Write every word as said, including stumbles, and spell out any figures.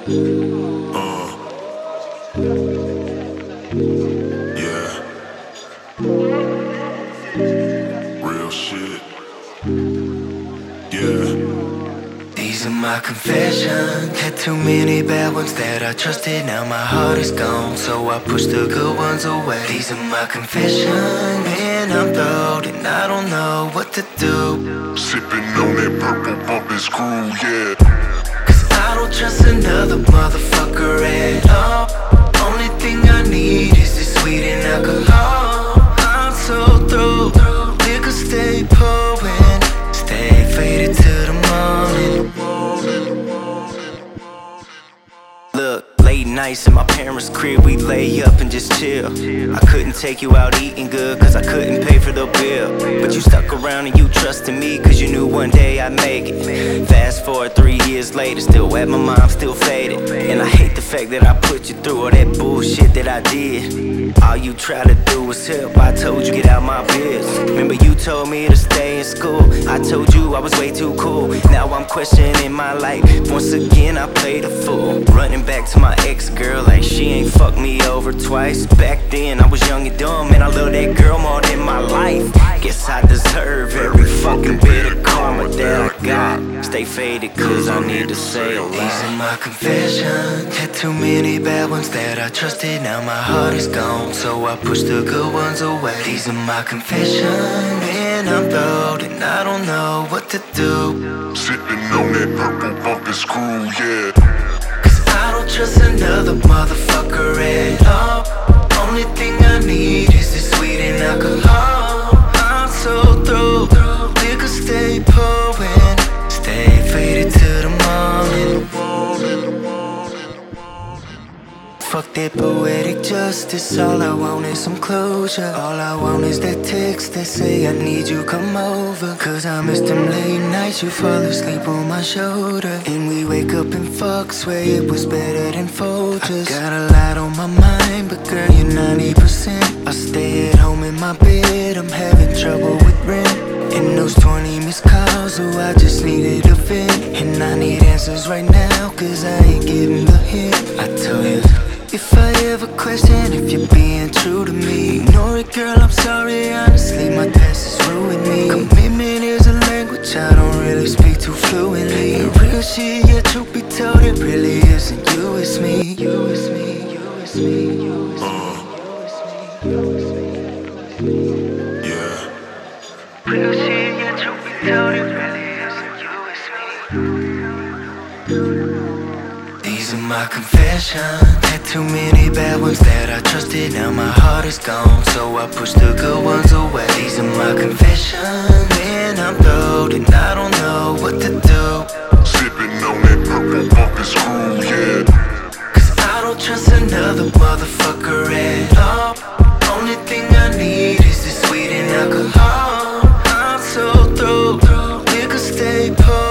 Uh, yeah, real shit. Yeah. These are my confessions. Had too many bad ones that I trusted. Now my heart is gone, so I push the good ones away. These are my confessions. Man, I'm throwed and I don't know what to do. Sipping on that purple bump and screw, yeah. Cause I don't trust another motherfucker at all. Only thing I need is this sweet and alcohol. I'm so through. Liquor stay pouring, stay faded to the morning. Look, late nights in my parents' crib, we lay up and just chill. I couldn't take you out eating good, cause I couldn't pay for the bill. But you stuck around and you trusted me, cause you knew one day I'd make it. Fast forward three years later, still wet, my mom still faded. And I hate the fact that I put you through all that bullshit that I did. All you try to do was help, I told you get out my biz. Remember you told me to stay in school, I told you I was way too cool. Now I'm questioning my life, once again I played a fool. Running back to my ex-girl like she ain't fucked me over twice. Back then I was young and dumb, and I love that girl more than my life. Guess I deserve every fucking bit of karma that I got. Stay faded cause I need to say a lot. These are my confessions. Had too many bad ones that I trusted. Now my heart is gone, so I push the good ones away. These are my confessions. Man, I'm throwed and I don't know what to do. Sipping on that purple bump and screw, yeah. I don't trust another motherfucker at all. Only thing I need is this sweet and alcohol. I'm so through. Liquor stay pouring, stay faded to the morning. Fuck that poetic justice. All I want is some closure. All I want is that text that say I need you, come over. Cause I miss them late nights, you fall asleep on my shoulder. And we wake up and fuck, swear it was better than Folgers. I got a lot on my mind, but girl you're ninety percent. I stay at home in my bed, I'm having trouble with rent. And those twenty missed calls, so I just needed a vent. And I need answers right now, cause I ain't getting the hint. I tell you, if I ever question if you're being true to me, ignore it girl, I'm sorry, honestly, my past has ruined me. Commitment is a language I don't really speak too fluently. And real shit, yeah, truth be told, it really isn't you, it's me. You, it's me, you, it's me, you, it's me, you, it's me, you, it's me. Yeah. Real shit, yeah, truth be told, it really isn't you, it's me. These are my confessions. Had too many bad ones that I trusted. Now my heart is gone, so I push the good ones away. These are my confessions. Man, I'm throwed and I don't know what to do. Sipping on that purple bump and screw, yeah. Cause I don't trust another motherfucker at all. Only thing I need is this sweet and alcohol. I'm so through. Liquor stay pouring.